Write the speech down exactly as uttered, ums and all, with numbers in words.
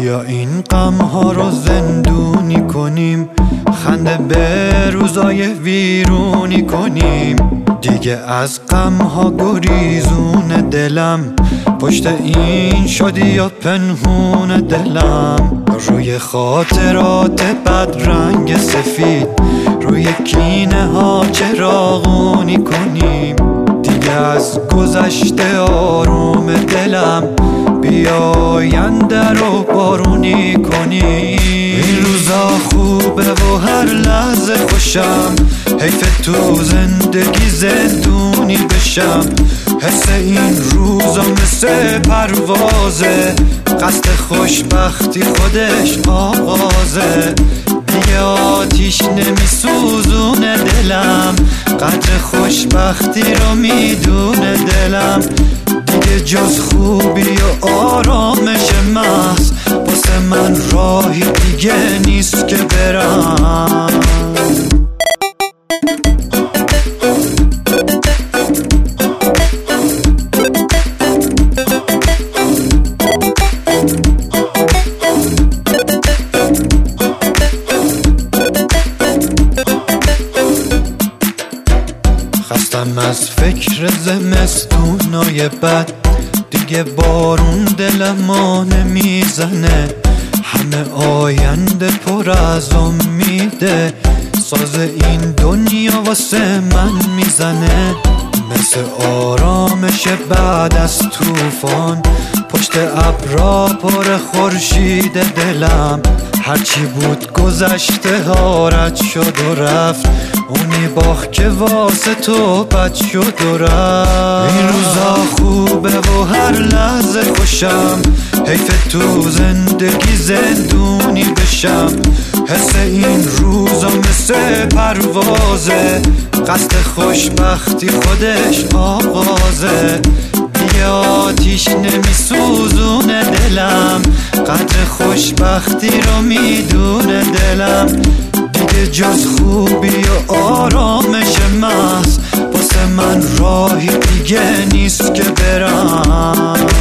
بیا این غم ها رو زندونی کنیم، خنده به روزای ویرونی کنیم. دیگه از غم ها گریزون دلم، پشت این شدی یا پنهون دلم. روی خاطرات بد رنگ سفید، روی کینه ها چراغونی کنیم. دیگه از گذشته آروم دلم، بیا آینده رو بارونی کنیم. این روزا خوبه و هر لحظه خوشم، حیف تو زندگی زندونی بشم. حس این روزا مثل پروازه، قصد خوشبختی خودش آغازه. دیگه آتیش نمیسوزونه دلم، قدر خوشبختی رو میدونه دلم. دیگه جز خوبی و آرامش محض، واسه من راهی دیگه نیست که برم. خستم از فکر زمستونای بد، دیگه بارون دلمو نمیزنه. همه آینده پر از امیده، ساز این دنیا واسه من میزنه. مثل آرامش بعد از طوفان، پشت ابرا پر خورشید دلم. هرچی بود گذشته ها رد شد و رفت، اونی باخت که واسه تو بد شد و رفت. این روزا خوبه و هر لحظه خوشم، حیف تو زندگی زندونی بشم. حس این روزا مثل پروازه، قصد خوشبختی خودش آغازه. دیگه آتیش نمیسوزونه دلم، قدر خوشبختی رو میدونه دلم. دیگه جز خوبی و آرامش محض، واسه من راهی دیگه نیست که برم.